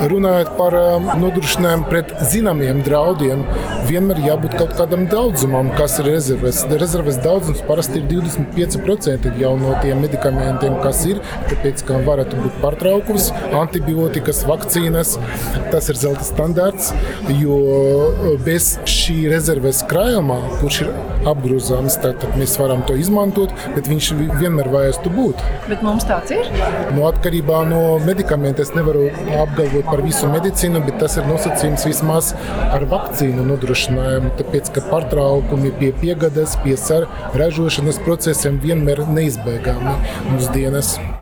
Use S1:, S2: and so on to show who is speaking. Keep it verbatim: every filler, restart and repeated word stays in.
S1: Runājot par nodrošinājumu pret zināmiem draudiem, vienmēr jābūt kaut kādam daudzumam, kas ir rezerves. Rezerves daudzums parasti ir divdesmit pieci procenti jau no tiem medikamentiem, kas ir, tāpēc, ka varētu būt pārtraukums, antibiotikas, vakcīnas. Tas ir zelta standarts, jo bez šī rezerves krājumā, kurš ir apgrūzāms, tad mēs varam to izmantot, bet viņš vienmēr vajadzētu būt.
S2: Bet mums tāds ir?
S1: No atkarībā no medikamenta es nevaru apgalvot par visu medicīnu, bet tas ir nosacījums vismaz ar vakcīnu nodrošinājumu, tāpēc, ka pārtraukumi pie piegādes, pie ražošanas procesiem vienmēr neizbēgami mūsdienas.